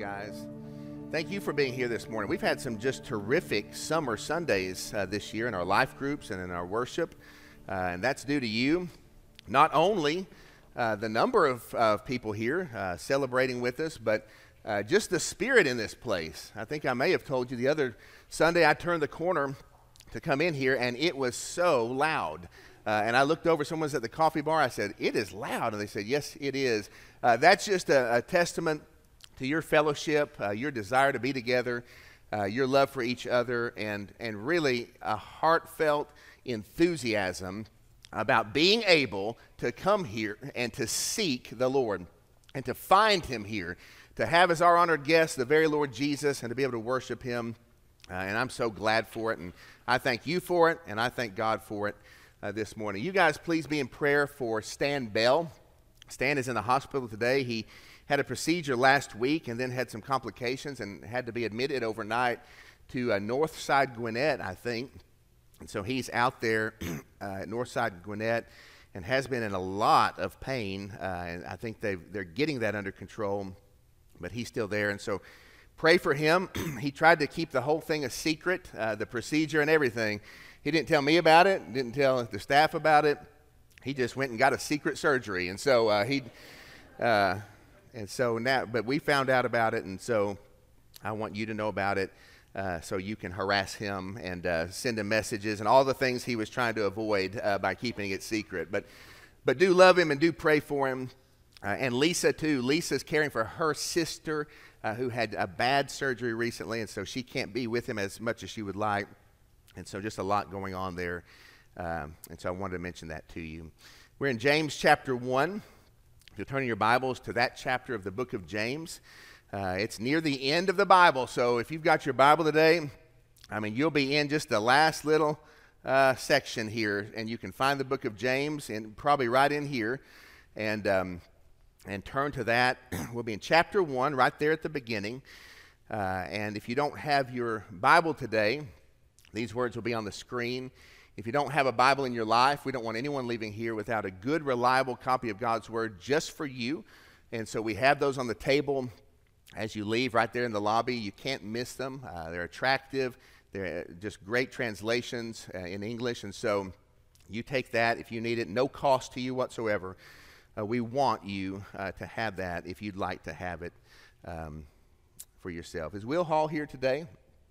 guys. Thank you for being here this morning. We've had some just terrific summer Sundays this year in our life groups and in our worship, and that's due to you. Not only the number of people here celebrating with us, but just the spirit in this place. I think I may have told you the other Sunday I turned the corner to come in here, and it was so loud. And I looked over, someone was at the coffee bar. I said, "It is loud." And they said, "Yes, it is." That's just a testament to your fellowship, your desire to be together, your love for each other, and really a heartfelt enthusiasm about being able to come here and to seek the Lord and to find Him here, to have as our honored guest the very Lord Jesus and to be able to worship Him. And I'm so glad for it, and I thank you for it, and I thank God for it this morning. You guys, please be in prayer for Stan Bell. Stan is in the hospital today. He had a procedure last week and then had some complications and had to be admitted overnight to Northside Gwinnett, I think. And so he's out there at Northside Gwinnett and has been in a lot of pain. And I think they're getting that under control, but he's still there. And so pray for him. He tried to keep the whole thing a secret, the procedure and everything. He didn't tell me about it, didn't tell the staff about it. He just went and got a secret surgery. And so now, but we found out about it, and so I want you to know about it so you can harass him and send him messages and all the things he was trying to avoid by keeping it secret. But do love him and do pray for him. And Lisa, too. Lisa's caring for her sister who had a bad surgery recently, and so she can't be with him as much as she would like. And so just a lot going on there. And so I wanted to mention that to you. We're in James chapter 1. If you're turning your Bibles to that chapter of the book of James, it's near the end of the Bible. So if you've got your Bible today, you'll be in just the last little section here, and you can find the book of James, and probably right in here, and turn to that. We'll be in chapter 1, right there at the beginning. And if you don't have your Bible today, these words will be on the screen. If you don't have a Bible in your life, we don't want anyone leaving here without a good, reliable copy of God's Word just for you. And so we have those on the table as you leave right there in the lobby. You can't miss them. They're attractive. They're just great translations in English. And so you take that if you need it. No cost to you whatsoever. We want you to have that if you'd like to have it for yourself. Is Will Hall here today?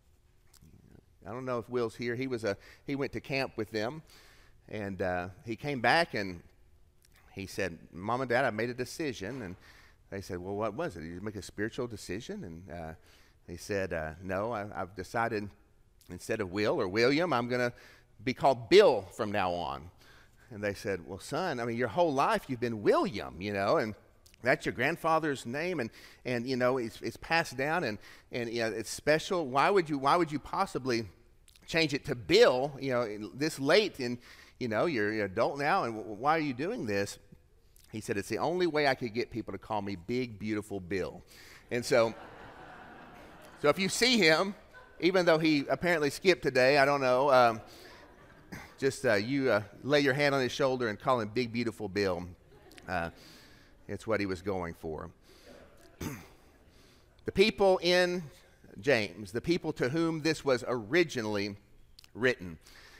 I don't know if Will's here. He went to camp with them, and he came back and he said, "Mom and Dad, I made a decision." And they said, "Well, what was it? Did you make a spiritual decision?" And he said, "No, I've decided instead of Will or William, I'm going to be called Bill from now on." And they said, "Well, son, your whole life you've been William, and that's your grandfather's name, and it's passed down, and it's special. Why would you possibly change it to Bill? This late in, you're an adult now, and why are you doing this?" He said, "It's the only way I could get people to call me Big Beautiful Bill." And so if you see him, even though he apparently skipped today, I don't know, just you lay your hand on his shoulder and call him Big Beautiful Bill. It's what he was going for. The people in James, the people to whom this was originally written,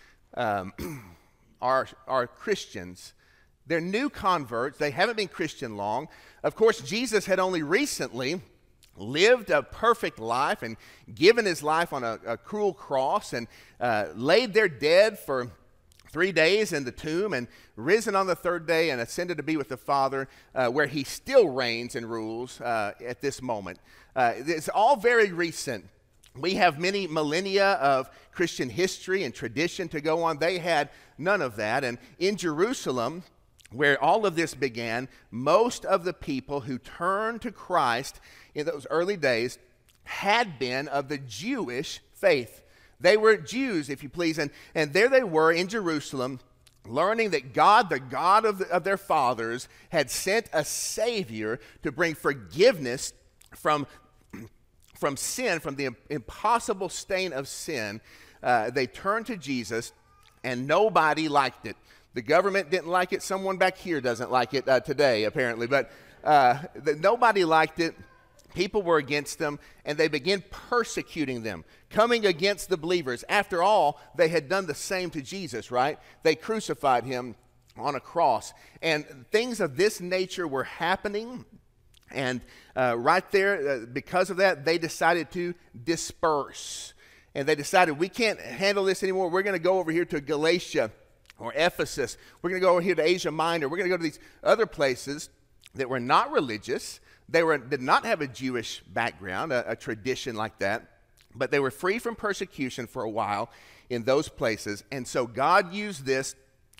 are Christians. They're new converts. They haven't been Christian long. Of course, Jesus had only recently lived a perfect life and given his life on a cruel cross and laid there dead for 3 days in the tomb and risen on the third day and ascended to be with the Father, where he still reigns and rules at this moment. It's all very recent. We have many millennia of Christian history and tradition to go on. They had none of that. And in Jerusalem, where all of this began, most of the people who turned to Christ in those early days had been of the Jewish faith. They were Jews, if you please, and there they were in Jerusalem, learning that God, the God of their fathers, had sent a Savior to bring forgiveness from sin, from the impossible stain of sin. They turned to Jesus, and nobody liked it. The government didn't like it. Someone back here doesn't like it today, apparently, but nobody liked it. people were against them, and they began persecuting them, coming against the believers. After all, they had done the same to Jesus, right? They crucified him on a cross, and things of this nature were happening. And right there, because of that, they decided to disperse. And they decided, we can't handle this anymore. We're going to go over here to Galatia or Ephesus. We're going to go over here to Asia Minor. We're going to go to these other places that were not religious. They did not have a Jewish background, a tradition like that. But they were free from persecution for a while in those places. And so God used this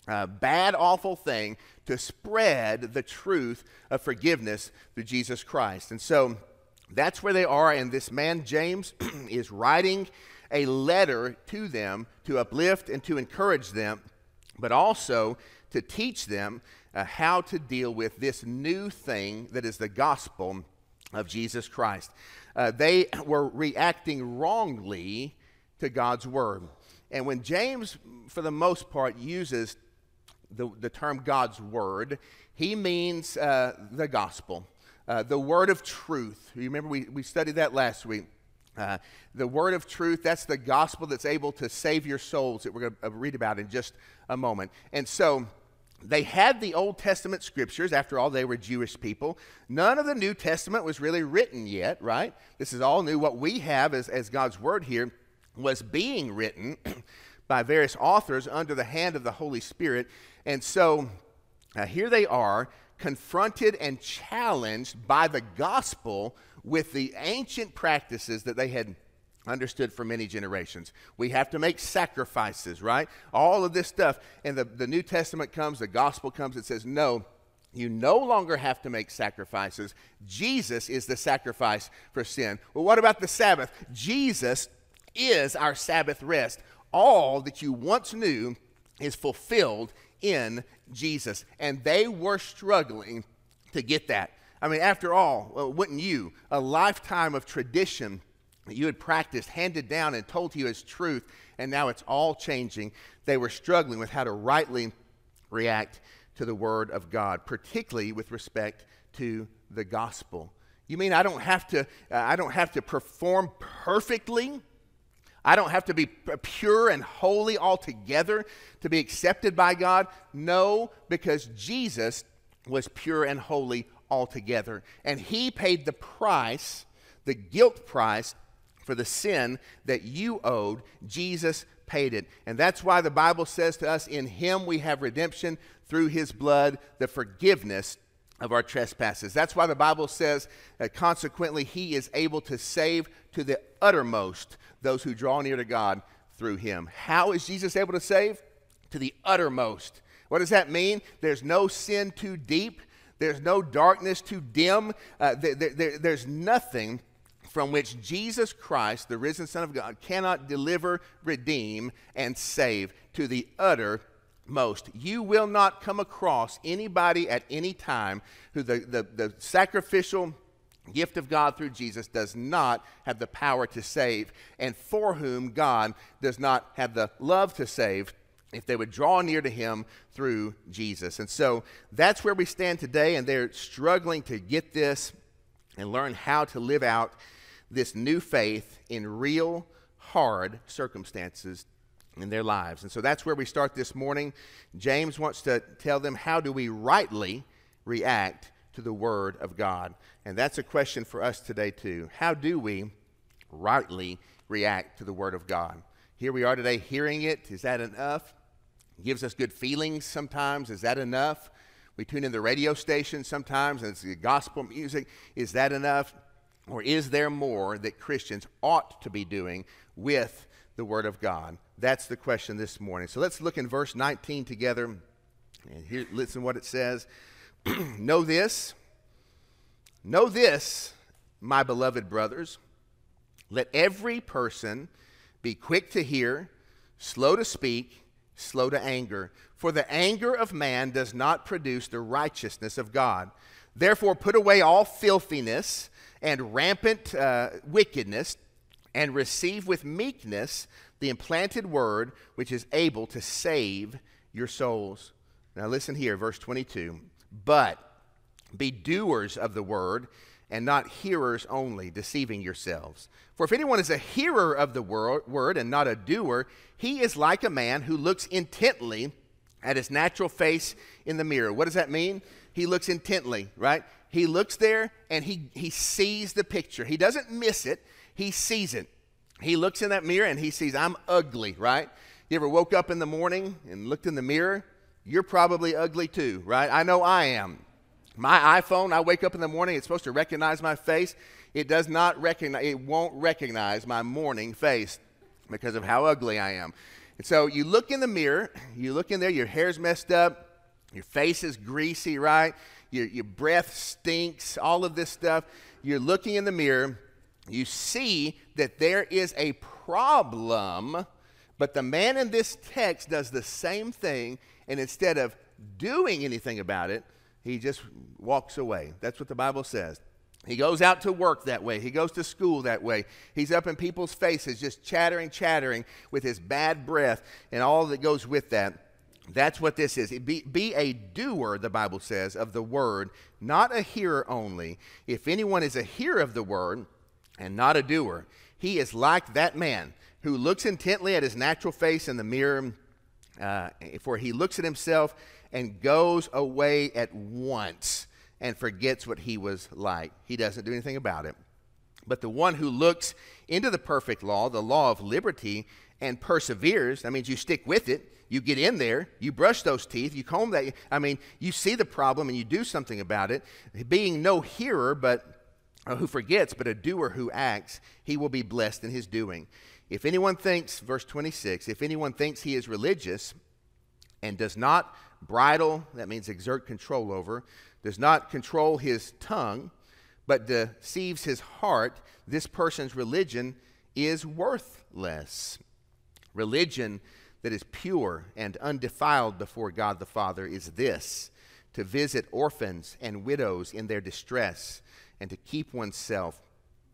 bad, awful thing to spread the truth of forgiveness through Jesus Christ. And so that's where they are, and this man, James, is writing a letter to them to uplift and to encourage them, but also to teach them how to deal with this new thing that is the gospel of Jesus Christ. They were reacting wrongly to God's word. And when James, for the most part, uses the term God's word, he means the gospel, the word of truth. You remember we studied that last week. The word of truth, that's the gospel that's able to save your souls that we're going to read about in just a moment. And so they had the Old Testament scriptures. After all, they were Jewish people. None of the New Testament was really written yet, right? This is all new. What we have as God's word here was being written by various authors under the hand of the Holy Spirit. And so here they are, confronted and challenged by the gospel with the ancient practices that they had understood for many generations. We have to make sacrifices, right? All of this stuff. And the New Testament comes, the gospel comes, it says, no, you no longer have to make sacrifices. Jesus is the sacrifice for sin. Well, what about the Sabbath? Jesus is our Sabbath rest. All that you once knew is fulfilled in Jesus. And they were struggling to get that. I mean, after all, wouldn't you? A lifetime of tradition that you had practiced, handed down, and told to you as truth, and now it's all changing. They were struggling with how to rightly react to the Word of God, particularly with respect to the gospel. You mean I don't have to perform perfectly? I don't have to be pure and holy altogether to be accepted by God? No, because Jesus was pure and holy altogether. And he paid the price, the guilt price, for the sin that you owed. Jesus paid it. And that's why the Bible says to us, in him we have redemption through his blood, the forgiveness of our trespasses. That's why the Bible says that consequently he is able to save to the uttermost those who draw near to God through him. How is Jesus able to save? To the uttermost. What does that mean? There's no sin too deep. There's no darkness too dim. There's nothing from which Jesus Christ, the risen Son of God, cannot deliver, redeem, and save to the uttermost. You will not come across anybody at any time who the sacrificial gift of God through Jesus does not have the power to save, and for whom God does not have the love to save if they would draw near to him through Jesus. And so that's where we stand today, and they're struggling to get this and learn how to live out this new faith in real hard circumstances in their lives. And so that's where we start this morning. James wants to tell them, how do we rightly react to the Word of God? And that's a question for us today too. How do we rightly react to the Word of God? Here we are today hearing it. Is that enough? It gives us good feelings sometimes. Is that enough? We tune in the radio station sometimes and it's the gospel music. Is that enough? Or is there more that Christians ought to be doing with the Word of God? That's the question this morning. So let's look in verse 19 together. And here, listen what it says. Know this, my beloved brothers. Let every person be quick to hear, slow to speak, slow to anger. For the anger of man does not produce the righteousness of God. Therefore put away all filthiness and rampant wickedness, and receive with meekness the implanted word, which is able to save your souls. Now listen here, verse 22. But be doers of the word, and not hearers only, deceiving yourselves. For if anyone is a hearer of the word and not a doer, he is like a man who looks intently at his natural face in the mirror. What does that mean? He looks intently, right? He looks there and he sees the picture. He doesn't miss it. He sees it. He looks in that mirror and he sees, I'm ugly, right? You ever woke up in the morning and looked in the mirror? You're probably ugly too, right? I know I am. My iPhone, I wake up in the morning, it's supposed to recognize my face. It does not recognize, it won't recognize my morning face because of how ugly I am. And so you look in the mirror, you look in there, your hair's messed up, your face is greasy, right? Your breath stinks, all of this stuff. You're looking in the mirror, you see that there is a problem, but the man in this text does the same thing, and instead of doing anything about it, he just walks away. That's what the Bible says. He goes out to work that way. He goes to school that way. He's up in people's faces just chattering with his bad breath and all that goes with that. That's what this is. Be a doer, the Bible says, of the word, not a hearer only. If anyone is a hearer of the word and not a doer, he is like that man who looks intently at his natural face in the mirror, for he looks at himself and goes away at once and forgets what he was like. He doesn't do anything about it. But the one who looks into the perfect law, the law of liberty, and perseveres, that means you stick with it, you get in there, you brush those teeth, you comb that, you see the problem and you do something about it. Being no hearer who forgets, but a doer who acts, he will be blessed in his doing. If anyone thinks, verse 26, if anyone thinks he is religious and does not bridle, that means exert control over, does not control his tongue, but deceives his heart, this person's religion is worthless. Religion that is pure and undefiled before God the Father is this, to visit orphans and widows in their distress and to keep oneself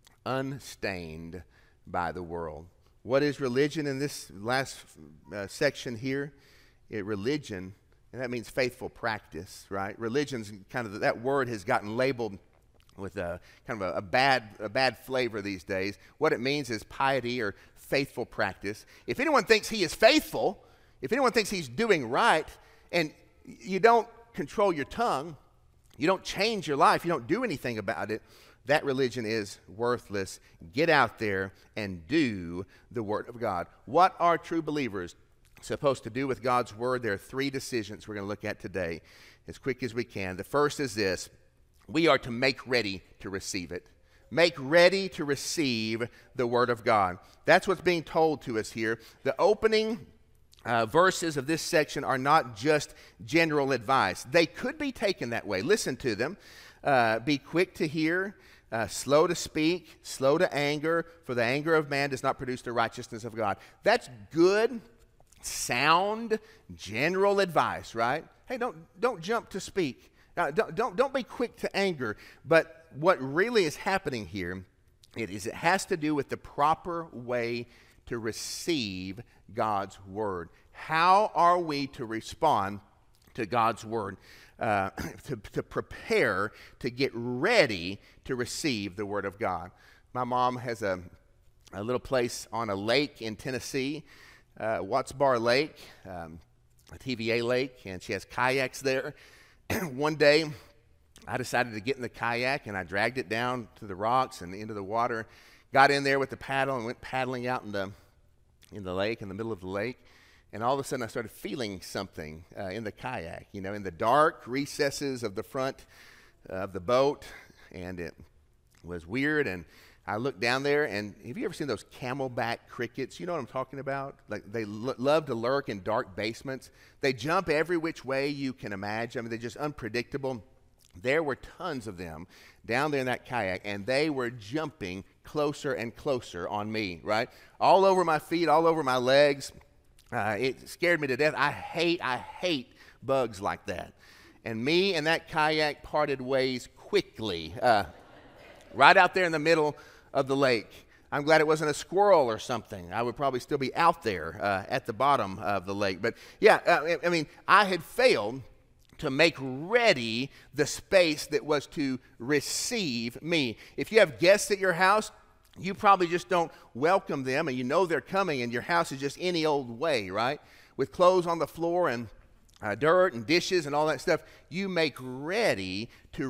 unstained by the world. What is religion in this last section here? Religion, and that means faithful practice, right? Religion's kind of, that word has gotten labeled with a kind of a bad flavor these days. What it means is piety or faithful practice. If anyone thinks he is faithful, if anyone thinks he's doing right, and you don't control your tongue, you don't change your life, you don't do anything about it, that religion is worthless. Get out there and do the Word of God. What are true believers supposed to do with God's Word? There are 3 decisions we're going to look at today as quick as we can. The first is this: we are to make ready to receive it. Make ready to receive the Word of God. That's what's being told to us here. The opening verses of this section are not just general advice. They could be taken that way. Listen to them. Be quick to hear, slow to speak, slow to anger, for the anger of man does not produce the righteousness of God. That's good, sound, general advice, right? Hey, don't jump to speak. Don't be quick to anger. But what really is happening here, it has to do with the proper way to receive God's Word. How are we to respond to God's Word? To prepare, to get ready to receive the Word of God. My mom has a little place on a lake in Tennessee, Watts Bar Lake, a TVA lake, and she has kayaks there. One day, I decided to get in the kayak, and I dragged it down to the rocks and into the water, got in there with the paddle and went paddling out in the lake, in the middle of the lake. And all of a sudden, I started feeling something in the kayak, in the dark recesses of the front of the boat. And it was weird. And I looked down there, and have you ever seen those camelback crickets? You know what I'm talking about? Like, they love to lurk in dark basements. They jump every which way you can imagine. They're just unpredictable. There were tons of them down there in that kayak, and they were jumping closer and closer on me, right? All over my feet, all over my legs. It scared me to death. I hate bugs like that. And me and that kayak parted ways quickly, right out there in the middle of the lake. I'm glad it wasn't a squirrel or something. I would probably still be out there at the bottom of the lake. But yeah, I had failed to make ready the space that was to receive me. If you have guests at your house, you probably just don't welcome them, and you know they're coming, and your house is just any old way, right? With clothes on the floor and dirt and dishes and all that stuff. You make ready to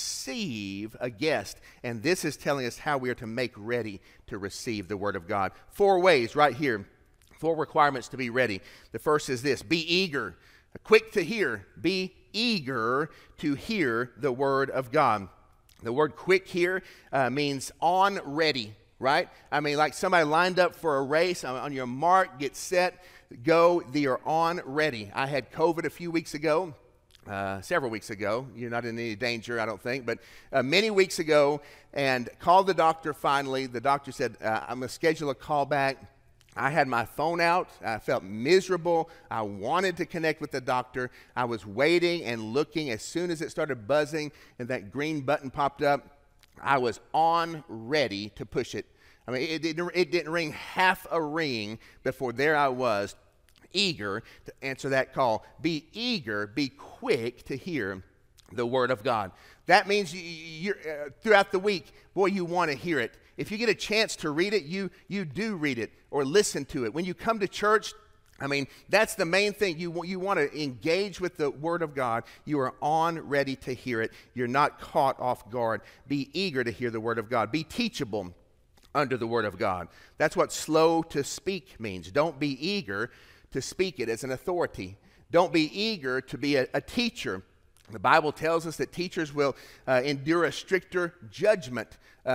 receive a guest. And this is telling us how we are to make ready to receive the Word of God. 4 ways right here, 4 requirements to be ready. The first is this: be eager, quick to hear. Be eager to hear the Word of God. The word quick here means on ready, right? I mean, like somebody lined up for a race. On your mark, get set, go. They are on ready. I had COVID a few weeks ago, several weeks ago. You're not in any danger, I don't think, but many weeks ago, and called the doctor finally. The doctor said, I'm going to schedule a call back. I had my phone out. I felt miserable. I wanted to connect with the doctor. I was waiting and looking. As soon as it started buzzing and that green button popped up, I was on ready to push it. I mean, it didn't ring half a ring before there I was, eager to answer that call. Be eager, be quick to hear the Word of God. That means you're throughout the week, boy, you want to hear it. If you get a chance to read it, you do read it or listen to it. When you come to church, I mean, that's the main thing. You want to engage with the Word of God. You are on ready to hear it. You're not caught off guard. Be eager to hear the Word of God. Be teachable under the Word of God. That's what slow to speak means. Don't be eager to speak it as an authority. Don't be eager to be a teacher. The Bible tells us that teachers will endure a stricter judgment.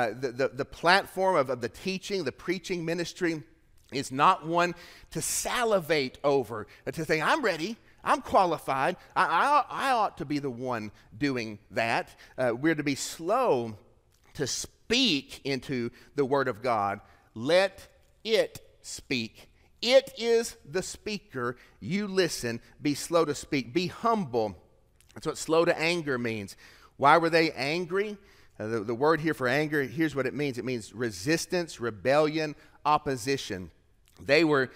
The platform of the teaching, the preaching ministry is not one to salivate over, to think, I'm ready, I'm qualified, I ought to be the one doing that. We're to be slow to speak into the Word of God. Let it speak. It is the speaker. You listen. Be slow to speak. Be humble. That's what slow to anger means. Why were they angry? The word here for anger, here's what it means. It means resistance, rebellion, opposition. They were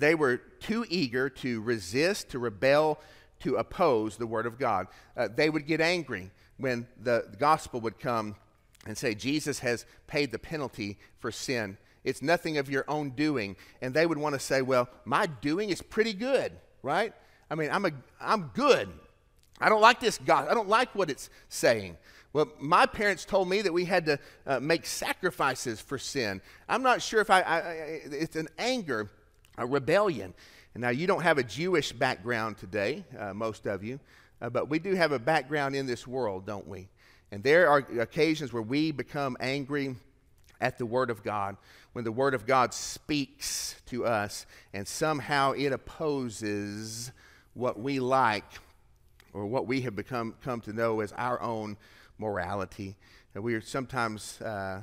too eager to resist, to rebel, to oppose the Word of God. They would get angry when the gospel would come and say, Jesus has paid the penalty for sin. It's nothing of your own doing. And they would want to say, well, my doing is pretty good, right? I mean, I'm good. I don't like this God. I don't like what it's saying. Well, my parents told me that we had to make sacrifices for sin. I'm not sure if it's an anger, a rebellion. And now you don't have a Jewish background today, most of you, but we do have a background in this world, don't we? And there are occasions where we become angry at the Word of God, when the Word of God speaks to us and somehow it opposes what we like or what we have come to know as our own morality. And we are sometimes,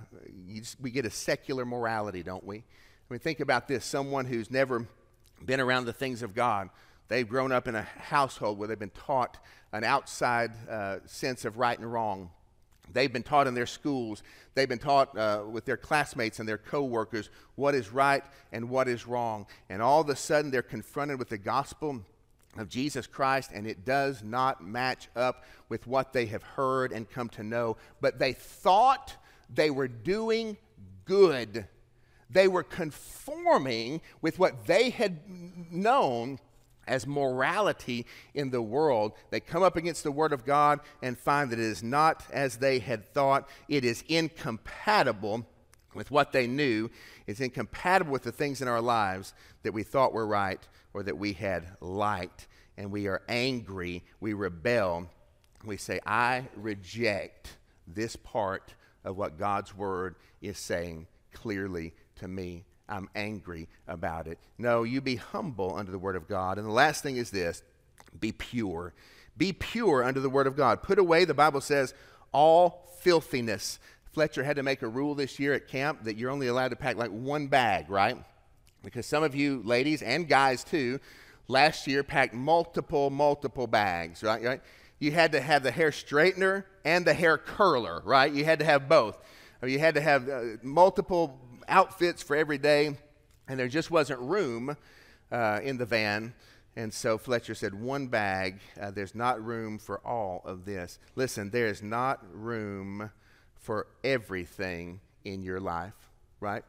we get a secular morality, don't we? I mean, think about this. Someone who's never been around the things of God, they've grown up in a household where they've been taught an outside sense of right and wrong. They've been taught in their schools. They've been taught with their classmates and their coworkers what is right and what is wrong. And all of a sudden, they're confronted with the gospel of Jesus Christ, and it does not match up with what they have heard and come to know. But they thought they were doing good. They were conforming with what they had known as morality in the world. They come up against the Word of God and find that it is not as they had thought. It is incompatible with what they knew. It's incompatible with the things in our lives that we thought were right or that we had liked. And we are angry. We rebel. We say, I reject this part of what God's Word is saying clearly to me. I'm angry about it. No, you be humble under the Word of God. And the last thing is this: be pure. Be pure under the Word of God. Put away, the Bible says, all filthiness. Fletcher had to make a rule this year at camp that you're only allowed to pack like one bag, right? Because some of you ladies and guys too, last year packed multiple bags, right? You had to have the hair straightener and the hair curler, right? You had to have both. Or you had to have multiple outfits for every day, and there just wasn't room in the van And so Fletcher said, one bag, there's not room for all of this. Listen, there is not room for everything in your life, right?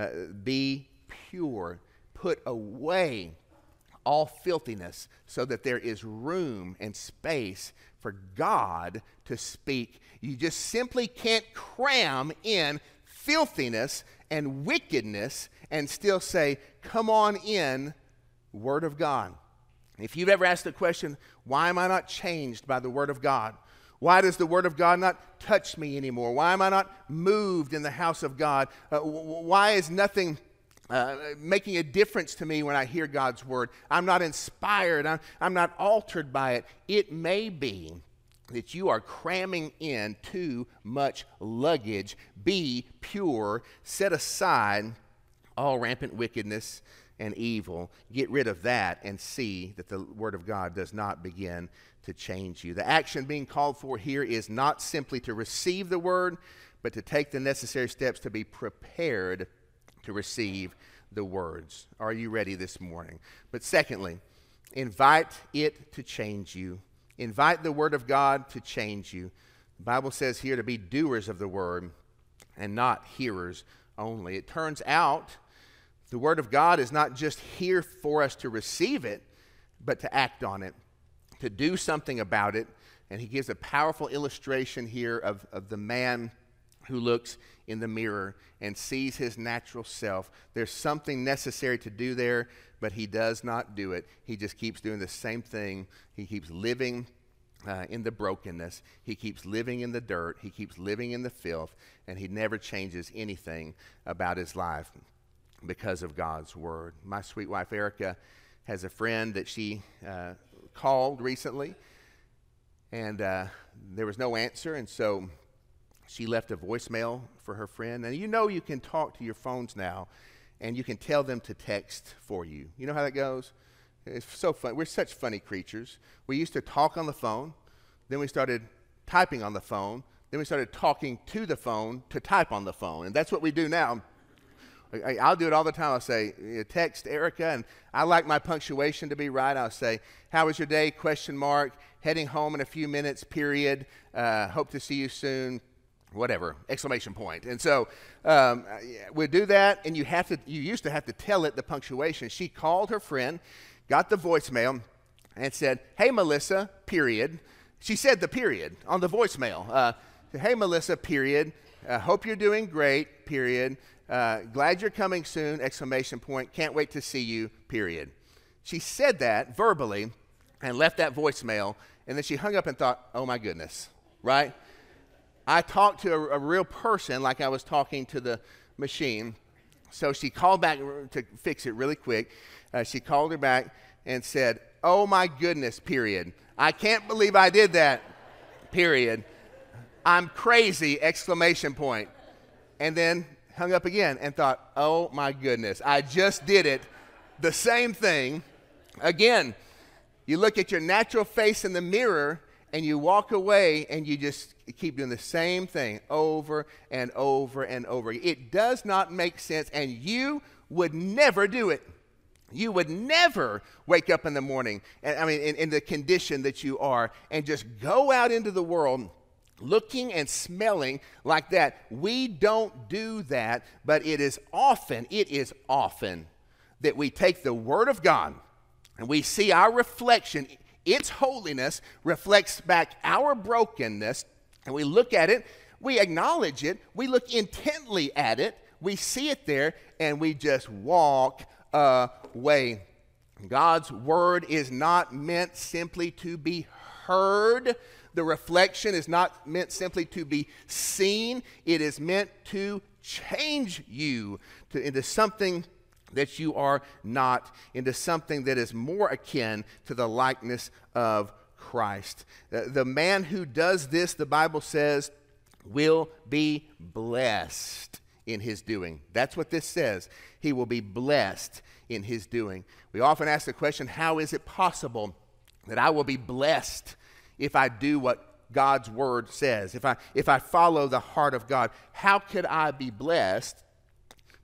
Be pure. Put away all filthiness so that there is room and space for God to speak. You just simply can't cram in filthiness and wickedness and still say, come on in, Word of God. If you've ever asked the question, why am I not changed by the Word of God? Why does the Word of God not touch me anymore? Why am I not moved in the house of God? Why is nothing making a difference to me when I hear God's Word? I'm not inspired. I'm not altered by it. It may be that you are cramming in too much luggage. Be pure. Set aside all rampant wickedness and evil. Get rid of that and see that the Word of God does not begin to change you. The action being called for here is not simply to receive the Word, but to take the necessary steps to be prepared to receive the words. Are you ready this morning? But secondly, invite it to change you. Invite the Word of God to change you. The Bible says here to be doers of the Word and not hearers only. It turns out the Word of God is not just here for us to receive it, but to act on it, to do something about it. And he gives a powerful illustration here of the man who looks in the mirror and sees his natural self. There's something necessary to do there, but he does not do it. He just keeps doing the same thing. He keeps living in the brokenness. He keeps living in the dirt. He keeps living in the filth, and he never changes anything about his life because of God's Word. My sweet wife Erica has a friend that she called recently, and there was no answer, and so she left a voicemail for her friend. And you can talk to your phones now, and you can tell them to text for you. You know how that goes? It's so fun. We're such funny creatures. We used to talk on the phone, then we started typing on the phone, then we started talking to the phone to type on the phone, and that's what we do now. I'll do it all the time. I'll say, text Erica, and I like my punctuation to be right. I'll say, how was your day? ? Heading home in a few minutes, period. Hope to see you soon. Whatever, ! And so we do that, and you used to have to tell it the punctuation. She called her friend, got the voicemail, and said, hey, Melissa, period. She said the period on the voicemail. Hey, Melissa, period. Hope you're doing great, period. Glad you're coming soon, ! Can't wait to see you, period. She said that verbally and left that voicemail, and then she hung up and thought, oh my goodness, right? I talked to a real person like I was talking to the machine. So she called back to fix it really quick. She called her back and said, oh my goodness, period. I can't believe I did that, period. I'm crazy, ! And then hung up again and thought, oh my goodness, I just did it. The same thing again. You look at your natural face in the mirror and you walk away and you just keep doing the same thing over and over and over. It does not make sense, and you would never do it. You would never wake up in the morning, in the condition that you are, and just go out into the world looking and smelling like that. We don't do that, but it is often that we take the Word of God and we see our reflection. Its holiness reflects back our brokenness, and we look at it, we acknowledge it, we look intently at it, we see it there, and we just walk away. God's Word is not meant simply to be heard. The reflection is not meant simply to be seen. It is meant to change you into something that you are not, into something that is more akin to the likeness of Christ. The man who does this, the Bible says, will be blessed in his doing. That's what this says. He will be blessed in his doing. We often ask the question, how is it possible that I will be blessed if I do what God's Word says, if I follow the heart of God? How could I be blessed?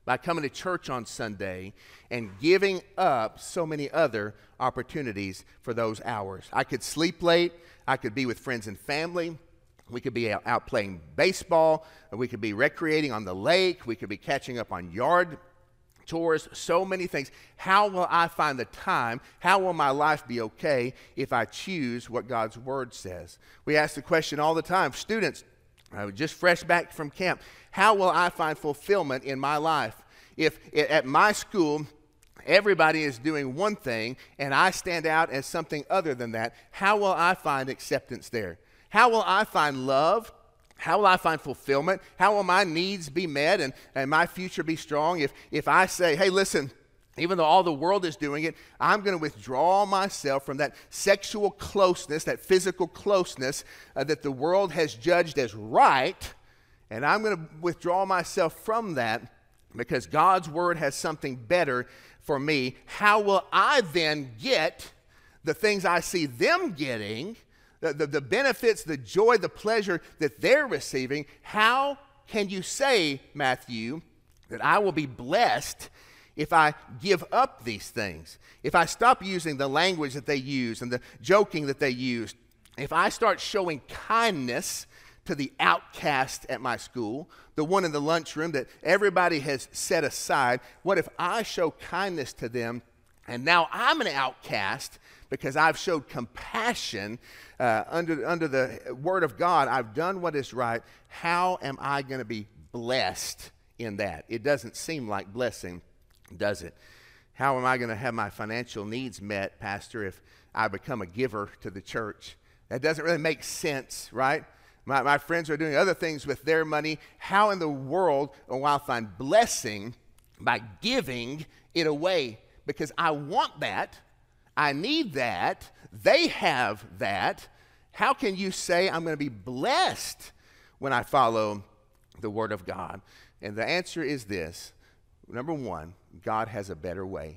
by coming to church on Sunday and giving up so many other opportunities for those hours. I could sleep late. I could be with friends and family. We could be out playing baseball. We could be recreating on the lake. We could be catching up on yard chores, so many things. How will I find the time? How will my life be okay if I choose what God's Word says? We ask the question all the time. Students, just fresh back from camp, how will I find fulfillment in my life? If at my school, everybody is doing one thing and I stand out as something other than that, how will I find acceptance there? How will I find love? How will I find fulfillment? How will my needs be met and my future be strong if I say, hey, listen, even though all the world is doing it, I'm going to withdraw myself from that sexual closeness, that physical closeness that the world has judged as right, and I'm going to withdraw myself from that because God's Word has something better for me. How will I then get the things I see them getting, the benefits, the joy, the pleasure that they're receiving? How can you say, Matthew, that I will be blessed if I give up these things? If I stop using the language that they use and the joking that they use, if I start showing kindness to the outcast at my school, the one in the lunchroom that everybody has set aside, what if I show kindness to them and now I'm an outcast because I've showed compassion under the Word of God? I've done what is right. How am I going to be blessed in that? It doesn't seem like blessing, does it? How am I going to have my financial needs met, Pastor, if I become a giver to the church? That doesn't really make sense, right? My friends are doing other things with their money. How in the world will I find blessing by giving it away? Because I want that. I need that. They have that. How can you say I'm going to be blessed when I follow the Word of God? And the answer is this. Number one, God has a better way.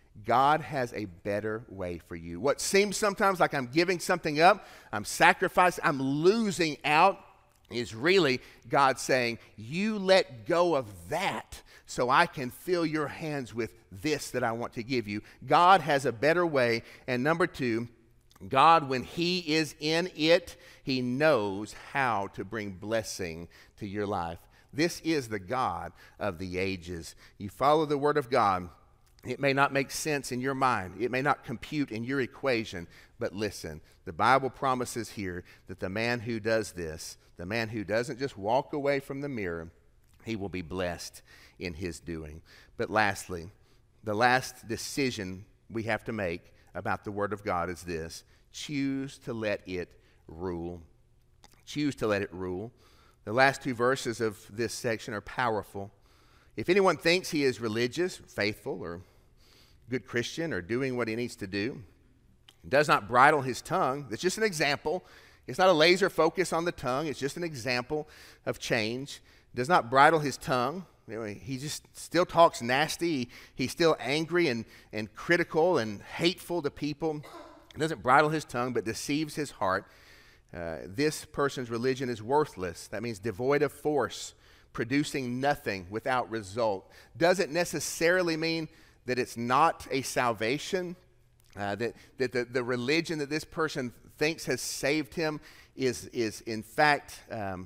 God has a better way for you. What seems sometimes like I'm giving something up, I'm sacrificing, I'm losing out, is really God saying, you let go of that so I can fill your hands with this that I want to give you. God has a better way. And number two, God, when He is in it, He knows how to bring blessing to your life. This is the God of the ages. You follow the Word of God. It may not make sense in your mind. It may not compute in your equation. But listen, the Bible promises here that the man who does this, the man who doesn't just walk away from the mirror, he will be blessed in his doing. But lastly, the last decision we have to make about the Word of God is this: choose to let it rule. Choose to let it rule. The last two verses of this section are powerful. If anyone thinks he is religious, faithful, or good Christian, or doing what he needs to do, does not bridle his tongue, that's just an example. It's not a laser focus on the tongue. It's just an example of change. Does not bridle his tongue. He just still talks nasty. He's still angry and critical and hateful to people. He doesn't bridle his tongue, but deceives his heart. This person's religion is worthless. That means devoid of force, producing nothing, without result. Doesn't necessarily mean that it's not a salvation, that the religion that this person thinks has saved him is in fact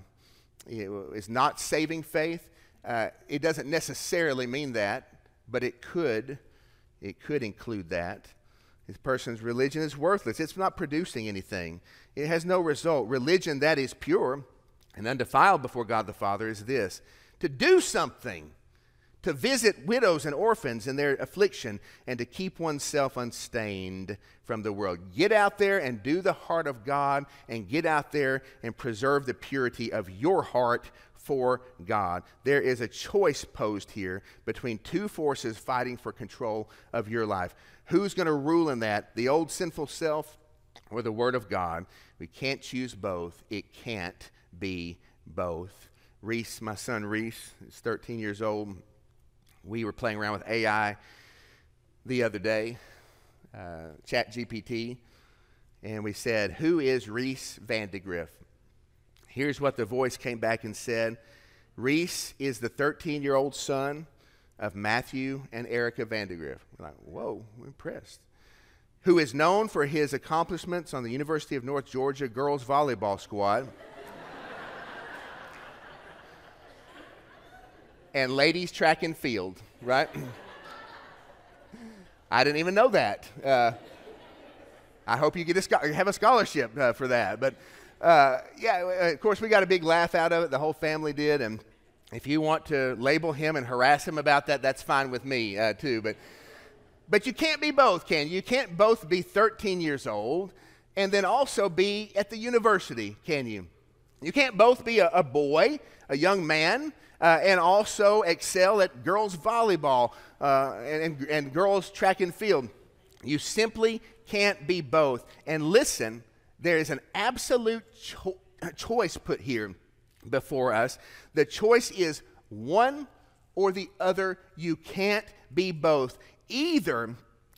is not saving faith. It doesn't necessarily mean that, but it could include that. This person's religion is worthless. It's not producing anything. It has no result. Religion that is pure and undefiled before God the Father is this: to do something, to visit widows and orphans in their affliction, and to keep oneself unstained from the world. Get out there and do the heart of God, and get out there and preserve the purity of your heart for God. There is a choice posed here between two forces fighting for control of your life. Who's going to rule in that? The old sinful self or the Word of God? We can't choose both. It can't be both. Reese, my son Reese, is 13 years old. We were playing around with AI the other day, ChatGPT, and we said, who is Reese Vandegrift? Here's what the voice came back and said: Reese is the 13-year-old son of Matthew and Erica Vandegrift. We're like, whoa, we're impressed. Who is known for his accomplishments on the University of North Georgia girls volleyball squad and ladies track and field, right? I didn't even know that. I hope you have a scholarship for that. But yeah, of course, we got a big laugh out of it. The whole family did. And if you want to label him and harass him about that, that's fine with me too. But you can't be both, can you? You can't both be 13 years old and then also be at the university, can you? You can't both be a boy, a young man, and also excel at girls volleyball and girls track and field. You simply can't be both. And listen, there is an absolute choice put here before us. The choice is one or the other. You can't be both. Either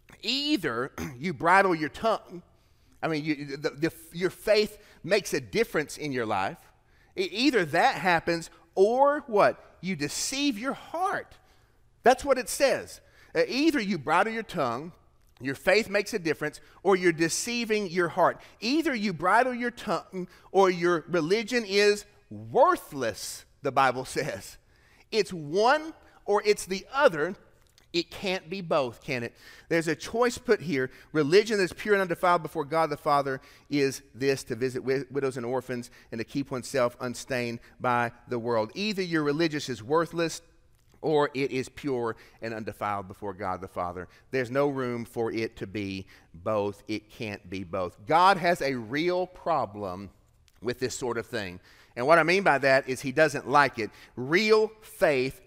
you bridle your tongue. I mean, your faith makes a difference in your life. Either that happens, or what? You deceive your heart. That's what it says. Either you bridle your tongue, your faith makes a difference, or you're deceiving your heart. Either you bridle your tongue, or your religion is worthless, the Bible says. It's one or it's the other. It can't be both, can it? There's a choice put here. Religion that is pure and undefiled before God the Father is this: to visit widows and orphans and to keep oneself unstained by the world. Either your religious is worthless or it is pure and undefiled before God the Father. There's no room for it to be both. It can't be both. God has a real problem with this sort of thing. And what I mean by that is he doesn't like it. Real faith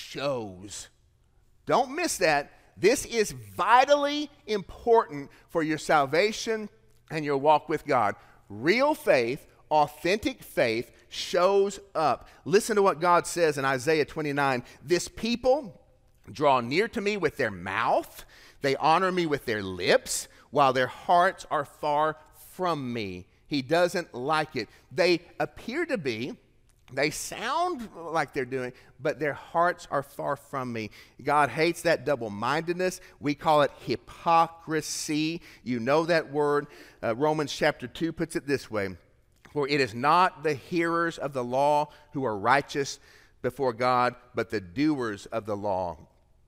shows. Don't miss that. This is vitally important for your salvation and your walk with God. Real faith, authentic faith, shows up. Listen to what God says in Isaiah 29. This people draw near to me with their mouth. They honor me with their lips, while their hearts are far from me. He doesn't like it. They appear to be, they sound like they're doing, but their hearts are far from me. God hates that double-mindedness. We call it hypocrisy. You know that word. Romans chapter 2 puts it this way: for it is not the hearers of the law who are righteous before God, but the doers of the law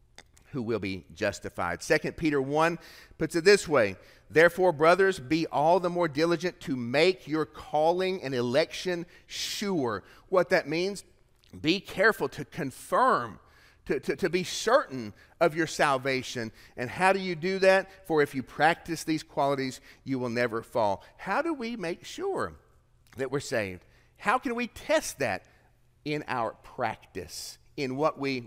who will be justified. 2 Peter 1 puts it this way: therefore, brothers, be all the more diligent to make your calling and election sure. What that means, be careful to confirm, to be certain of your salvation. And how do you do that? For if you practice these qualities, you will never fall. How do we make sure that we're saved? How can we test that? In our practice, in what we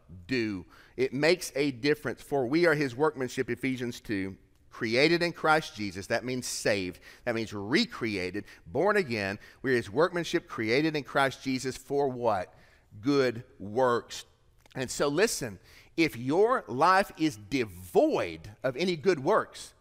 do. It makes a difference. For we are his workmanship, Ephesians 2, created in Christ Jesus. That means saved. That means recreated, born again. We're his workmanship, created in Christ Jesus for what? Good works. And so listen, if your life is devoid of any good works,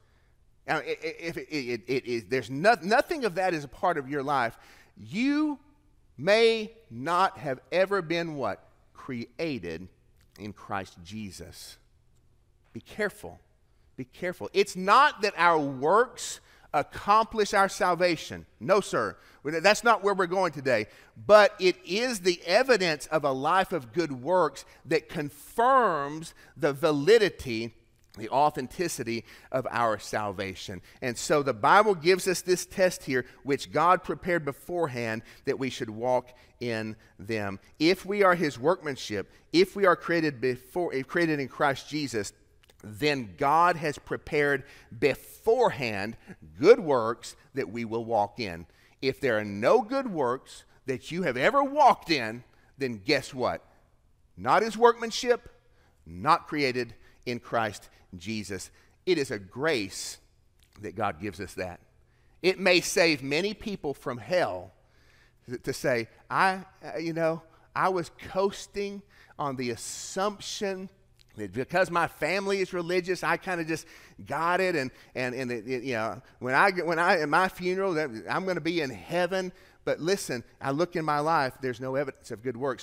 if there's nothing of that is a part of your life, you may not have ever been what? Created in Christ Jesus. Be careful. Be careful. It's not that our works accomplish our salvation. No, sir. That's not where we're going today. But it is the evidence of a life of good works that confirms the validity, the authenticity of our salvation. And so the Bible gives us this test here, which God prepared beforehand, that we should walk in them. If we are his workmanship, if we are created in Christ Jesus, then God has prepared beforehand good works that we will walk in. If there are no good works that you have ever walked in, then guess what? Not his workmanship, not created in Christ Jesus. It is a grace that God gives us that. It may save many people from hell to say, I was coasting on the assumption that because my family is religious, I kind of just got it, and when I at my funeral, that I'm going to be in heaven. But listen, I look in my life, there's no evidence of good works.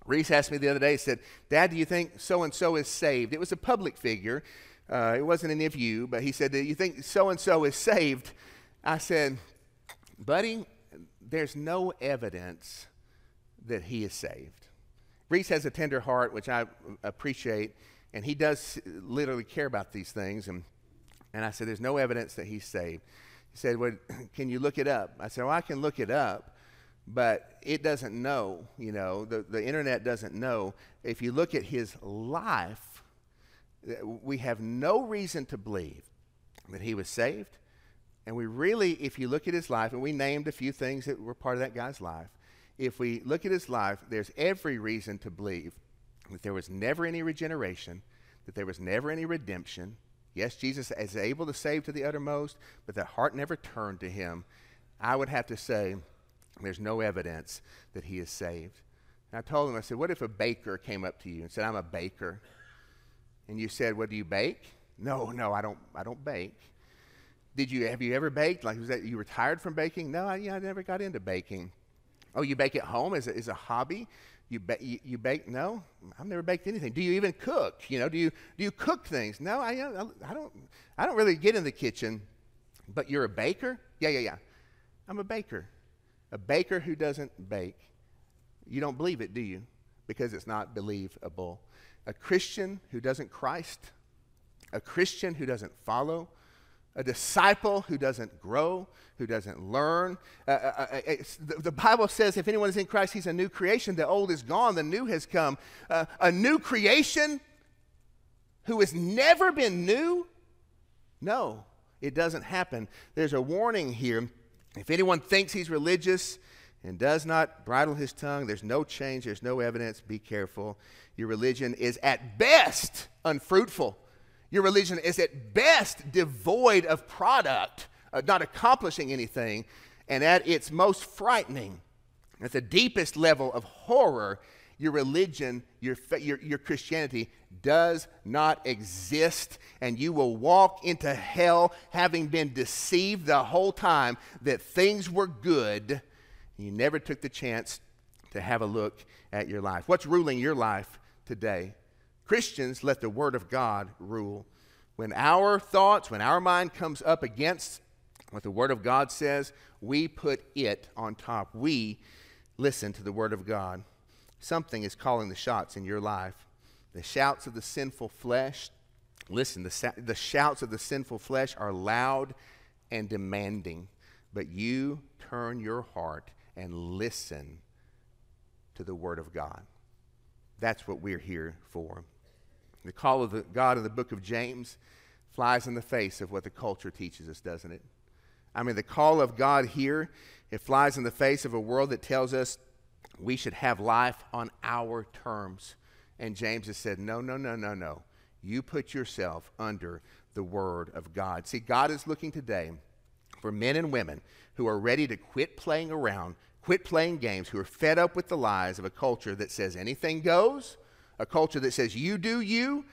Reese asked me the other day, he said, Dad, do you think so-and-so is saved? It was a public figure. It wasn't any of you, but he said, do you think so-and-so is saved? I said, buddy, there's no evidence that he is saved. Reese has a tender heart, which I appreciate, and he does literally care about these things. And I said, there's no evidence that he's saved. He said, well, can you look it up? I said, well, I can look it up, but it doesn't know, the internet doesn't know. If you look at his life, we have no reason to believe that he was saved. And we really, if you look at his life, and we named a few things that were part of that guy's life, if we look at his life, there's every reason to believe that there was never any regeneration, that there was never any redemption. Yes, Jesus is able to save to the uttermost, but that heart never turned to him. I would have to say there's no evidence that he is saved. And I told him, I said, what if a baker came up to you and said, I'm a baker? And you said, what, do you bake? No, I don't bake. Have you ever baked? Like, was that you retired from baking? No, I never got into baking. Oh, you bake at home as a hobby? You bake? No, I've never baked anything. Do you even cook? Do you cook things? No, I don't really get in the kitchen. But you're a baker? Yeah. I'm a baker. A baker who doesn't bake. You don't believe it, do you? Because it's not believable. A Christian who doesn't Christ, a Christian who doesn't follow, a disciple who doesn't grow, who doesn't learn. The Bible says if anyone is in Christ, he's a new creation. The old is gone, the new has come. A new creation who has never been new? No, it doesn't happen. There's a warning here. If anyone thinks he's religious and does not bridle his tongue, there's no change, there's no evidence. Be careful. Your religion is at best unfruitful. Your religion is at best devoid of product, not accomplishing anything, and at its most frightening, at the deepest level of horror, your religion, your Christianity does not exist, and you will walk into hell having been deceived the whole time that things were good. You never took the chance to have a look at your life. What's ruling your life today? Christians, let the Word of God rule. When our thoughts, when our mind comes up against what the Word of God says, we put it on top. We listen to the Word of God. Something is calling the shots in your life. The shouts of the sinful flesh, listen, the shouts of the sinful flesh are loud and demanding, but you turn your heart and listen to the Word of God. That's what we're here for. The call of God in the book of James flies in the face of what the culture teaches us, doesn't it? I mean, the call of God here, it flies in the face of a world that tells us we should have life on our terms. And James has said, no. You put yourself under the Word of God. See, God is looking today for men and women who are ready to quit playing around, quit playing games, who are fed up with the lies of a culture that says anything goes, a culture that says you do you.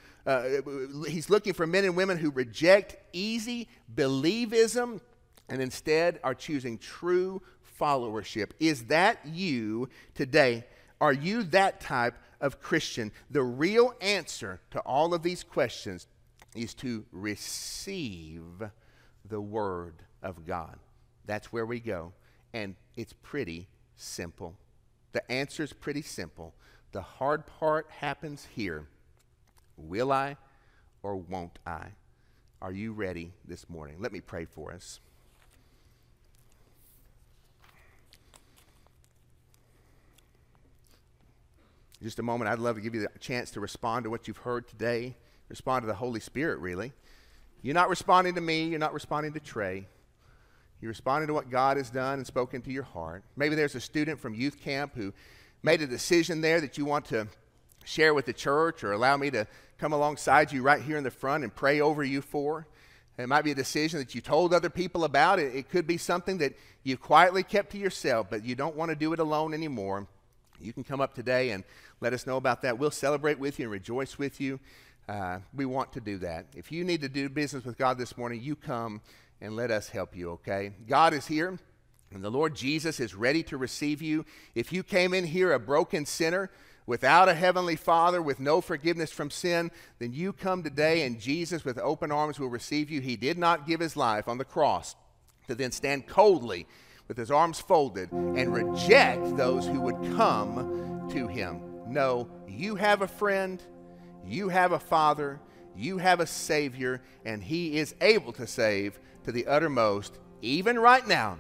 He's looking for men and women who reject easy believism and instead are choosing true followership. Is that you today? Are you that type of Christian? The real answer to all of these questions is to receive the Word of God. That's where we go. And it's pretty simple. The answer is pretty simple. The hard part happens here. Will I or won't I? Are you ready this morning? Let me pray for us. In just a moment, I'd love to give you the chance to respond to what you've heard today. Respond to the Holy Spirit, really. You're not responding to me. You're not responding to Trey. You're responding to what God has done and spoken to your heart. Maybe there's a student from youth camp who made a decision there that you want to share with the church or allow me to come alongside you right here in the front and pray over you for. It might be a decision that you told other people about. It could be something that you've quietly kept to yourself, but you don't want to do it alone anymore. You can come up today and let us know about that. We'll celebrate with you and rejoice with you. We want to do that. If you need to do business with God this morning, you come and let us help you, okay? God is here, and the Lord Jesus is ready to receive you. If you came in here a broken sinner, without a heavenly Father, with no forgiveness from sin, then you come today and Jesus with open arms will receive you. He did not give his life on the cross to then stand coldly with his arms folded and reject those who would come to him. No, you have a friend, you have a Father, you have a Savior, and he is able to save to the uttermost, even right now.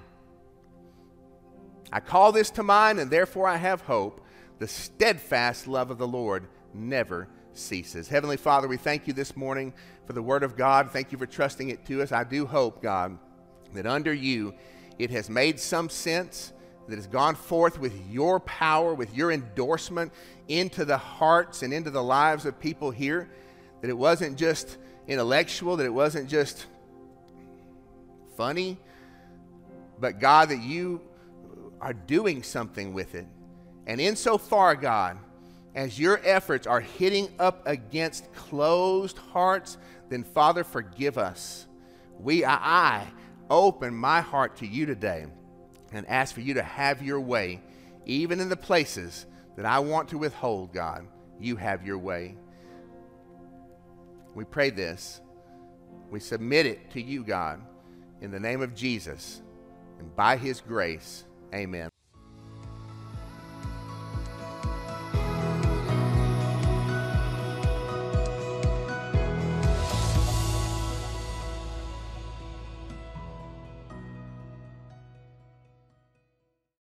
I call this to mind, and therefore I have hope. The steadfast love of the Lord never ceases. Heavenly Father, we thank you this morning for the Word of God. Thank you for trusting it to us. I do hope, God, that under you it has made some sense, that has gone forth with your power, with your endorsement into the hearts and into the lives of people here, that it wasn't just intellectual, that it wasn't just funny, but God, that you are doing something with it. And insofar, God, as your efforts are hitting up against closed hearts, then Father, forgive us. I open my heart to you today and ask for you to have your way, even in the places that I want to withhold, God. You have your way. We pray this. We submit it to you, God, in the name of Jesus, and by his grace, amen.